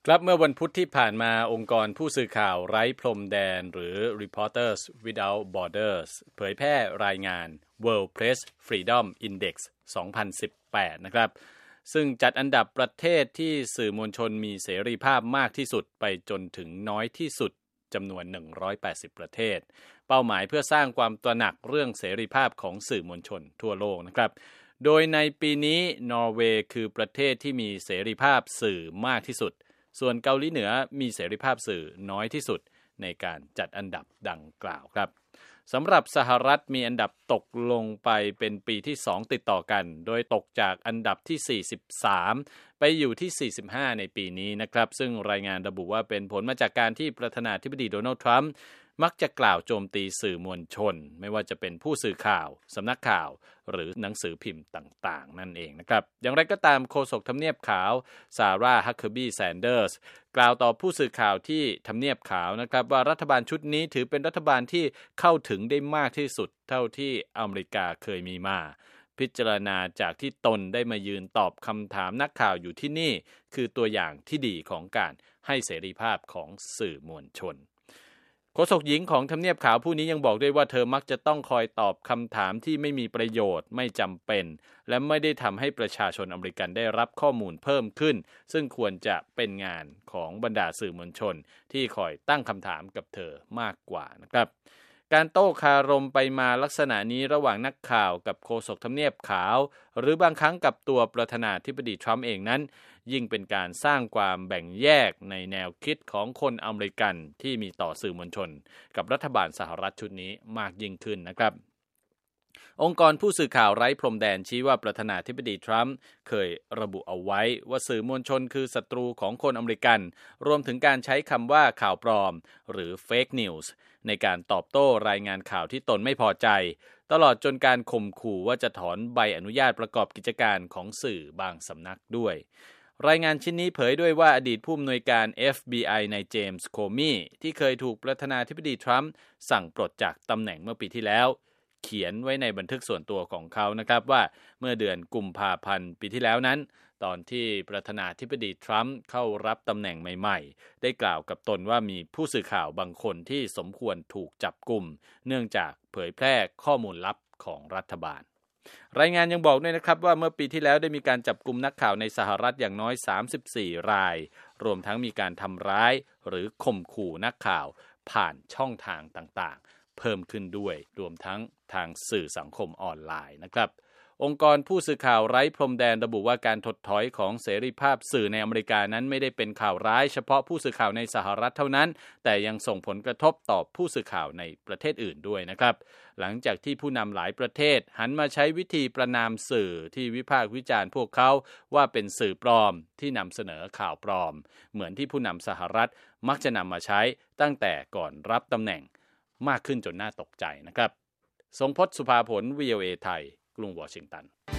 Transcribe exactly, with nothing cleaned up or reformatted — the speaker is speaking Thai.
ครับเมื่อวันพุธที่ผ่านมาองค์กรผู้สื่อข่าวไร้พรมแดนหรือ Reporters Without Borders เผยแพร่รายงาน World Press Freedom Index สองพันสิบแปด นะครับซึ่งจัดอันดับประเทศที่สื่อมวลชนมีเสรีภาพมากที่สุดไปจนถึงน้อยที่สุดจำนวนหนึ่งร้อยแปดสิบประเทศเป้าหมายเพื่อสร้างความตระหนักเรื่องเสรีภาพของสื่อมวลชนทั่วโลกนะครับโดยในปีนี้นอร์เวย์คือประเทศที่มีเสรีภาพสื่อมากที่สุดส่วนเกาหลีเหนือมีเสรีภาพสื่อน้อยที่สุดในการจัดอันดับดังกล่าวครับสำหรับสหรัฐมีอันดับตกลงไปเป็นปีที่สองติดต่อกันโดยตกจากอันดับที่สี่สิบสามไปอยู่ที่สี่สิบห้าในปีนี้นะครับซึ่งรายงานระบุว่าเป็นผลมาจากการที่ประธานาธิบดีโดนัลด์ทรัมป์มักจะกล่าวโจมตีสื่อมวลชนไม่ว่าจะเป็นผู้สื่อข่าวสำนักข่าวหรือหนังสือพิมพ์ต่างๆนั่นเองนะครับอย่างไรก็ตามโฆษกทำเนียบขาวซาร่าฮักเคอร์บีแซนเดอร์สกล่าวต่อผู้สื่อข่าวที่ทำเนียบขาวนะครับว่ารัฐบาลชุดนี้ถือเป็นรัฐบาลที่เข้าถึงได้มากที่สุดเท่าที่อเมริกาเคยมีมาพิจารณาจากที่ตนได้มายืนตอบคำถามนักข่าวอยู่ที่นี่คือตัวอย่างที่ดีของการให้เสรีภาพของสื่อมวลชนโฆษกหญิงของทำเนียบขาวผู้นี้ยังบอกด้วยว่าเธอมักจะต้องคอยตอบคำถามที่ไม่มีประโยชน์ไม่จำเป็นและไม่ได้ทำให้ประชาชนอเมริกันได้รับข้อมูลเพิ่มขึ้นซึ่งควรจะเป็นงานของบรรดาสื่อมวลชนที่คอยตั้งคำถามกับเธอมากกว่านะครับการโต้คารมไปมาลักษณะนี้ระหว่างนักข่าวกับโฆษกทำเนียบขาวหรือบางครั้งกับตัวประธานาธิบดีทรัมป์เองนั้นยิ่งเป็นการสร้างความแบ่งแยกในแนวคิดของคนอเมริกันที่มีต่อสื่อมวลชนกับรัฐบาลสหรัฐชุดนี้มากยิ่งขึ้นนะครับองค์กรผู้สื่อข่าวไร้พรมแดนชี้ว่าประธานาธิบดีทรัมป์เคยระบุเอาไว้ว่าสื่อมวลชนคือศัตรูของคนอเมริกันรวมถึงการใช้คำว่าข่าวปลอมหรือ Fake News ในการตอบโต้รายงานข่าวที่ตนไม่พอใจตลอดจนการข่มขู่ว่าจะถอนใบอนุญาตประกอบกิจการของสื่อบางสำนักด้วยรายงานชิ้นนี้เผยด้วยว่าอดีตผู้อำนวยการ เอฟ บี ไอ ในเจมส์โคมี่ที่เคยถูกประธานาธิบดีทรัมป์สั่งปลดจากตำแหน่งเมื่อปีที่แล้วเขียนไว้ในบันทึกส่วนตัวของเขานะครับว่าเมื่อเดือนกุมภาพันธ์ปีที่แล้วนั้นตอนที่ประธานาธิบดีทรัมป์เข้ารับตำแหน่งใหม่ๆได้กล่าวกับตนว่ามีผู้สื่อข่าวบางคนที่สมควรถูกจับกุมเนื่องจากเผยแพร่ข้อมูลลับของรัฐบาลรายงานยังบอกด้วยนะครับว่าเมื่อปีที่แล้วได้มีการจับกุมนักข่าวในสหรัฐอย่างน้อยสามสิบสี่รายรวมทั้งมีการทำร้ายหรือข่มขู่นักข่าวผ่านช่องทางต่างๆเพิ่มขึ้นด้วยรวมทั้งทางสื่อสังคมออนไลน์นะครับองค์กรผู้สื่อข่าวไร้พรมแดนระบุว่าการถดถอยของเสรีภาพสื่อในอเมริกานั้นไม่ได้เป็นข่าวร้ายเฉพาะผู้สื่อข่าวในสหรัฐเท่านั้นแต่ยังส่งผลกระทบต่อผู้สื่อข่าวในประเทศอื่นด้วยนะครับหลังจากที่ผู้นำหลายประเทศหันมาใช้วิธีประณามสื่อที่วิพากษ์วิจารณ์พวกเขาว่าเป็นสื่อปลอมที่นำเสนอข่าวปลอมเหมือนที่ผู้นำสหรัฐมักจะนำมาใช้ตั้งแต่ก่อนรับตำแหน่งมากขึ้นจนน่าตกใจนะครับทรงพจน์ สุภาผล วี โอ เอ ไทยกรุงวอชิงตัน